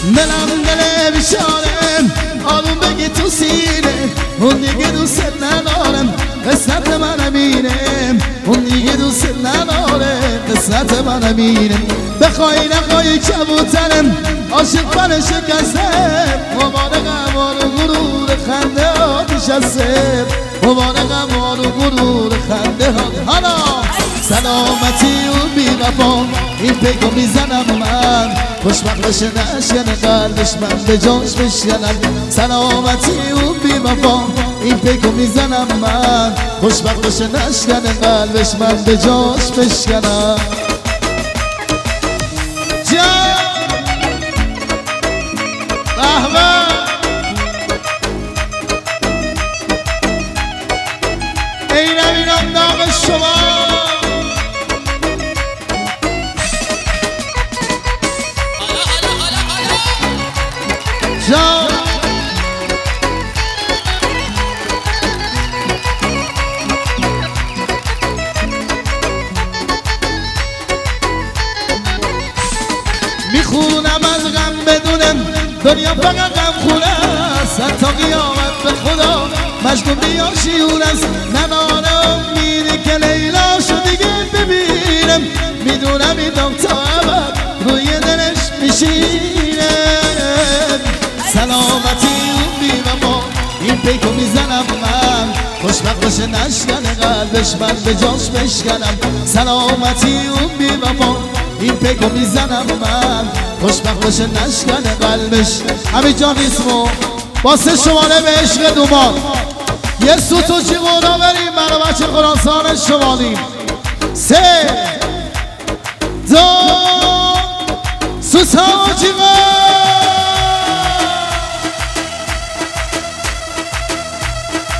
دلم دل بیچاره آروم بگی تو سینه اون دیگه دوست ندارم قسمت من امینه اون دیگه دوست نداره قسمت من امینه بخوای نخوای کبوترم عاشق من شکسته مبارکم آرو غرور خنده ها نشسته مبارکم آرو غرور خنده ها حالا سلامتی اون بی‌وفا این پیکو میزنم من خوشبخت بشه نشکنه قلبش من به جاش بشکنم سلامتی اون بی‌وفا این پیکو میزنم من خوشبخت بشه نشکنه قلبش من به جاش بشکنم جان قهوه اینم اینم نام شما جان میخونم از غم بدونم دنیا فقط غم خونه است حتی قیامت به خدا مجنون بیاشیون است ننانم میری که لیلاشو دیگه ببینم میدونم این دام تا ابد روی دلش میشینه سلامتی اون بی‌وفا این پیکو میزنم من خوشبخت باشه نشکنه قلبش من به جاش بشکنم سلامتی اون بی‌وفا این پیکو میزنم من خوشبخت باشه نشکنه قلبش همین جان اسمو واسه شماله به عشق دومان یه سوت و جیغونا بریم برای بچه خراسان شمالی 3 2 سوتا و جیغونا